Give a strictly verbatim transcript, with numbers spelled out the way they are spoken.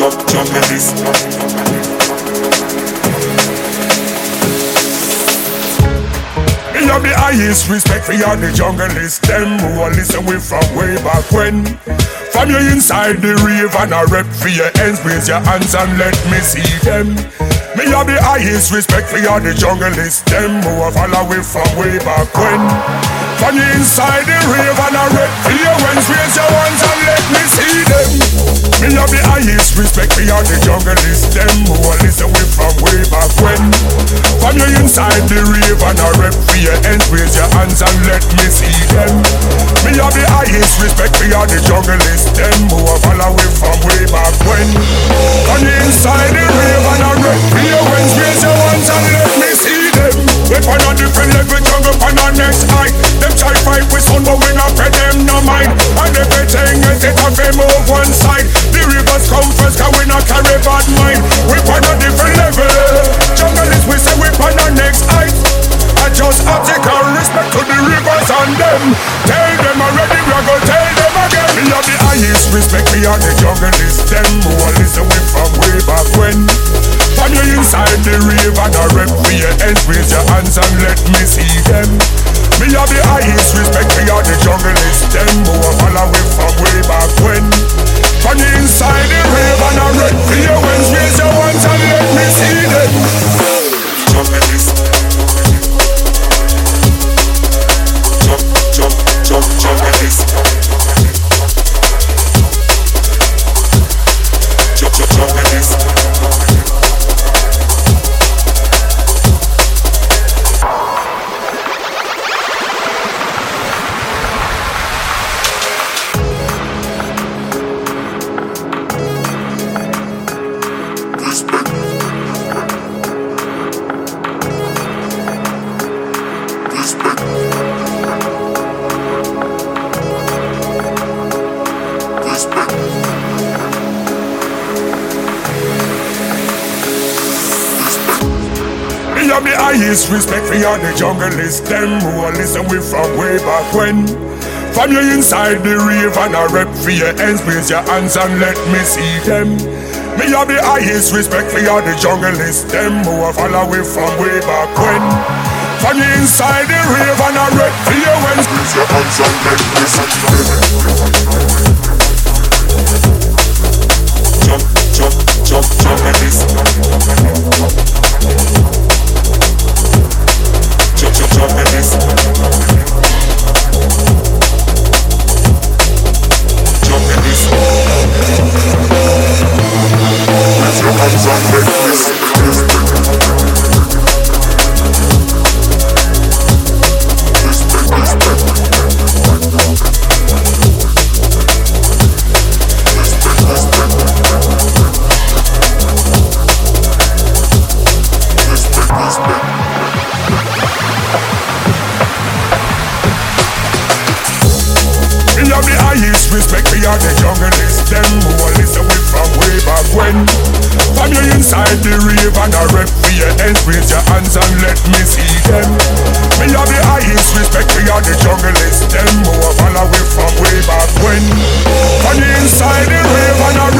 junglist. Me have the highest respect for all the junglist. Them who are listen with from way back when. From you inside the rave and a rep for your ends, raise your hands and let me see them. Me have the highest respect for all the junglist. Them who are follow with from way back when. From you inside the rave and a rep for your ends, raise your hands and let me see them. Me have the highest respect for all the junglist. Them who are listen with from way back when. From you inside the rave and a rep for your ends, raise your hands and let me see them. Me have the highest respect for all the junglist. Them who are follow with from way back when. From you inside the rave and a rep for your ends, raise your hands and let me see them. We on a different level, jungle on our next height. Them try fight with sound, but we not pay them no mind. And everything else it have them move one side. The rivers come first, cause we not carry bad mind. We on a different level. Jungle is we say we on our next height. I just have to call respect to the rivers and them. Tell them already, we are gonna tell them again. We have the highest respect for all the junglist. Them who are listen with from way back when. From you inside the rave and a rep for your ends, raise your hands and let me see them. Me have the highest respect for all the junglist. Them who are follow with from way back when. From you inside the rave and a rep for your ends, raise your hands and let me see them. Junglist. Jump, jump, jump, junglist. Jump, jump, junglist. Respect for all the junglist. Them who are listen with from way back when. From you inside the rave and a rep for your ends, raise your hands and let me see them. Me have the highest respect for all the junglist. Them who are follow with from way back when. From you inside the rave and a rep for your ends, raise your hands and let me see them. Jump, jump, jump, junglist. Junglist. Junglist. Raise your hands and let me see them. Respect, respect. Respect, respect. Respect, respect. Me have the highest respect for all the junglist. Them who are listen with from way back when. From you inside the rave and a rep for your ends, raise your hands and let me see them. Me have the highest respect for all the junglist. Them who are follow with from way back when. From you inside the rave and a